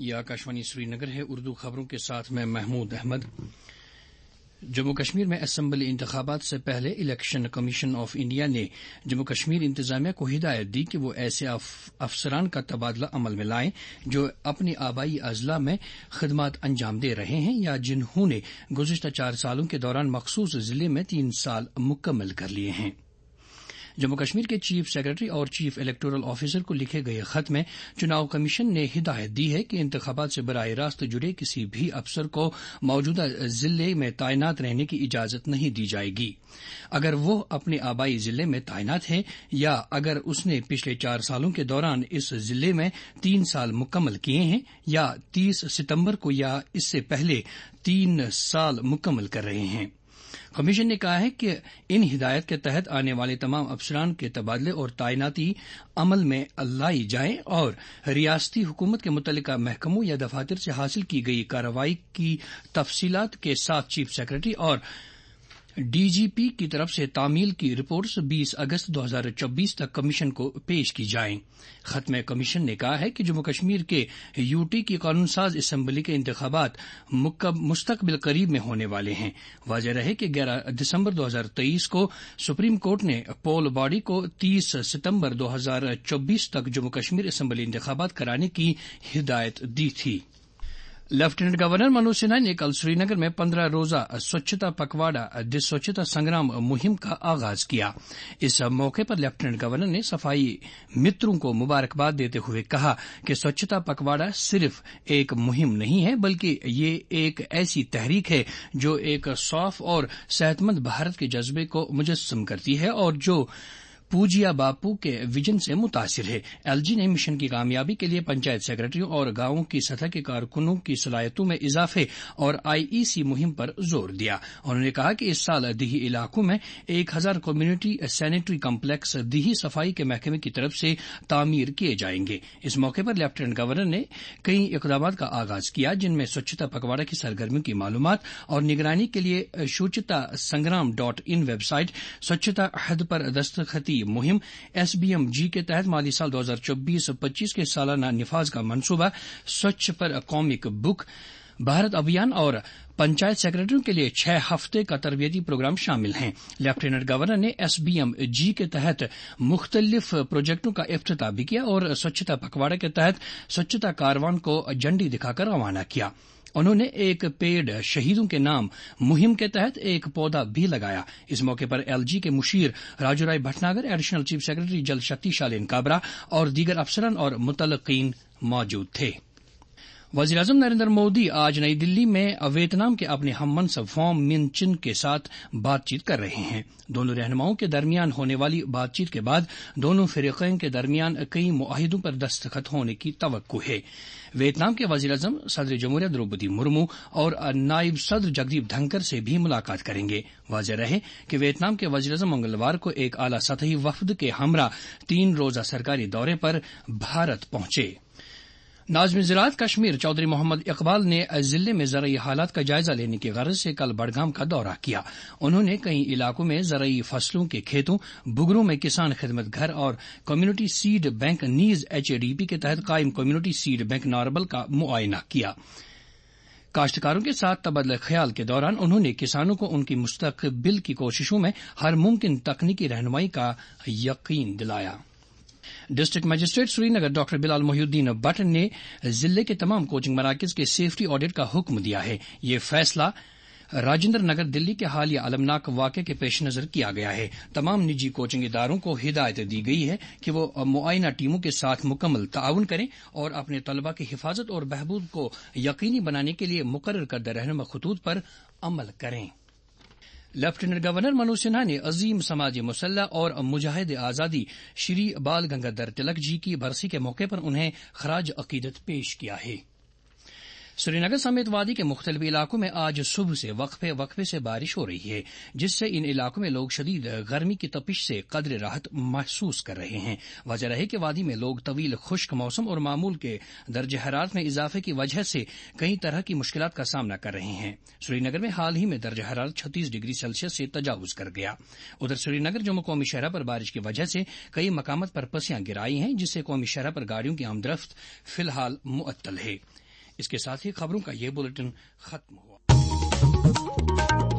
یہ آکاشوانی سری نگر ہے. اردو خبروں کے ساتھ میں محمود احمد. جموں کشمیر میں اسمبلی انتخابات سے پہلے الیکشن کمیشن آف انڈیا نے جموں کشمیر انتظامیہ کو ہدایت دی کہ وہ ایسے افسران کا تبادلہ عمل میں لائیں جو اپنے آبائی اضلاع میں خدمات انجام دے رہے ہیں یا جنہوں نے گزشتہ 4 سالوں کے دوران مخصوص ضلع میں 3 سال مکمل کر لیے ہیں. جموں کشمیر کے چیف سیکرٹری اور چیف الیکٹورل آفیسر کو لکھے گئے خط میں چناؤ کمیشن نے ہدایت دی ہے کہ انتخابات سے براہ راست جڑے کسی بھی افسر کو موجودہ ضلع میں تعینات رہنے کی اجازت نہیں دی جائے گی اگر وہ اپنے آبائی ضلع میں تعینات ہے یا اگر اس نے پچھلے 4 سالوں کے دوران اس ضلع میں 3 سال مکمل کیے ہیں یا 30 ستمبر کو یا اس سے پہلے 3 سال مکمل کر رہے ہیں. کمیشن نے کہا ہے کہ ان ہدایت کے تحت آنے والے تمام افسران کے تبادلے اور تعیناتی عمل میں لائی جائیں اور ریاستی حکومت کے متعلقہ محکموں یا دفاتر سے حاصل کی گئی کارروائی کی تفصیلات کے ساتھ چیف سیکرٹری اور ڈی جی پی کی طرف سے تعمیل کی رپورٹس 20 اگست 2024 تک کمیشن کو پیش کی جائیں. خط میں کمیشن نے کہا ہے کہ جموں کشمیر کے یو ٹی کی قانون ساز اسمبلی کے انتخابات مستقبل قریب میں ہونے والے ہیں. واضح رہے کہ 11 دسمبر 2023 کو سپریم کورٹ نے پول باڈی کو 30 ستمبر 2024 تک جموں کشمیر اسمبلی انتخابات کرانے کی ہدایت دی تھی. لیفٹیننٹ گورنر منوج سنہا نے کل سری نگر میں 15 روزہ سوچھتا پکواڑا سوچھتا سنگرام مہم کا آغاز کیا. اس موقع پر لیفٹیننٹ گورنر نے صفائی متروں کو مبارکباد دیتے ہوئے کہا کہ سوچھتا پکواڑا صرف ایک مہم نہیں ہے بلکہ یہ ایک ایسی تحریک ہے جو ایک صاف اور صحت مند بھارت کے جذبے کو مجسم کرتی ہے اور جو پوجیا باپو کے ویژن سے متاثر ہے. ایل جی نے مشن کی کامیابی کے لیے پنچایت سیکرٹریوں اور گاؤں کی سطح کے کارکنوں کی صلاحیتوں میں اضافے اور آئی ای سی مہم پر زور دیا. انہوں نے کہا کہ اس سال دیہی علاقوں میں 1000 کمیونٹی سینیٹری کمپلیکس دیہی صفائی کے محکمے کی طرف سے تعمیر کیے جائیں گے. اس موقع پر لیفٹیننٹ گورنر نے کئی اقدامات کا آغاز کیا جن میں سوچھتا پکواڑا کی سرگرمیوں کی معلومات اور نگرانی کے لیے Swachhata Sangram .in website, Swachhata عہد پر دستخطی مہم، ایس بی ایم جی کے تحت مالی سال 2024-25 کے سالانہ نفاذ کا منصوبہ، سوچھ پر کامک بک، بھارت ابھیان اور پنچایت سیکرٹریوں کے لیے 6 ہفتے کا تربیتی پروگرام شامل ہیں. لیفٹیننٹ گورنر نے ایس بی ایم جی کے تحت مختلف پروجیکٹوں کا افتتاح بھی کیا اور سوچھتا پکواڑا کے تحت سوچھتا کاروان کو جھنڈی دکھا کر روانہ کیا. انہوں نے ایک پیڑ شہیدوں کے نام مہم کے تحت ایک پودا بھی لگایا. اس موقع پر ایل جی کے مشیر Raju Rai Bhatnagar, additional chief secretary Jal Shakti شالین کابرا اور دیگر افسران اور متعلقین موجود تھے. وزیراعظم نریندر مودی آج نئی دلی میں ویتنام کے اپنے ہم منصب فام من چن کے ساتھ بات چیت کر رہے ہیں. دونوں رہنماؤں کے درمیان ہونے والی بات چیت کے بعد دونوں فریقین کے درمیان کئی معاہدوں پر دستخط ہونے کی توقع ہے. ویتنام کے وزیراعظم صدر جمہوریہ دروپدی مرمو اور نائب صدر جگدیپ دھنکر سے بھی ملاقات کریں گے. واضح رہے کہ ویتنام کے وزیراعظم منگلوار کو ایک اعلی سطحی وفد کے ہمراہ 3 روزہ سرکاری دورے پر بھارت پہنچے. ناظم زراعت کشمیر چودھری محمد اقبال نے ضلع میں زرعی حالات کا جائزہ لینے کی غرض سے کل بڑگام کا دورہ کیا. انہوں نے کئی علاقوں میں زرعی فصلوں کے کھیتوں، بگروں میں کسان خدمت گھر اور کمیونٹی سیڈ بینک نیز HADP کے تحت قائم کمیونٹی سیڈ بینک ناربل کا معائنہ کیا. کاشتکاروں کے ساتھ تبادلہ خیال کے دوران انہوں نے کسانوں کو ان کی مستقبل کی کوششوں میں ہر ممکن تکنیکی رہنمائی کا یقین دلایا. District magistrate Srinagar doctor Bilal Mohiuddin Bhat نے ضلع کے تمام کوچنگ مراکز کے سیفٹی آڈٹ کا حکم دیا ہے. یہ فیصلہ راجندر نگر دلی کے حالیہ المناک واقعے کے پیش نظر کیا گیا ہے. تمام نجی کوچنگ اداروں کو ہدایت دی گئی ہے کہ وہ معائنہ ٹیموں کے ساتھ مکمل تعاون کریں اور اپنے طلباء کی حفاظت اور بہبود کو یقینی بنانے کے لیے مقرر کردہ رہنما خطوط پر عمل کریں. لیفٹیننٹ گورنر منوج سنہا نے عظیم سماجی مسلح اور مجاہد آزادی شری بال گنگادھر تلک جی کی برسی کے موقع پر انہیں خراج عقیدت پیش کیا ہے. سری نگر سمیت وادی کے مختلف علاقوں میں آج صبح سے وقفے سے بارش ہو رہی ہے جس سے ان علاقوں میں لوگ شدید گرمی کی تپش سے قدر راحت محسوس کر رہے ہیں. وجہ رہے کہ وادی میں لوگ طویل خشک موسم اور معمول کے درجہ حرارت میں اضافے کی وجہ سے کئی طرح کی مشکلات کا سامنا کر رہے ہیں. سری نگر میں حال ہی میں درجہ حرارت 36 ڈگری سیلسیس سے تجاوز کر گیا. ادھر سری نگر جموں قومی شاہراہ پر بارش کی وجہ سے کئی مقامات پر پسیاں گرائی ہیں جس سے قومی شاہراہ پر گاڑیوں کی آمد و رفت فی الحال معطل ہے. اس کے ساتھ ہی خبروں کا یہ بلیٹن ختم ہوا.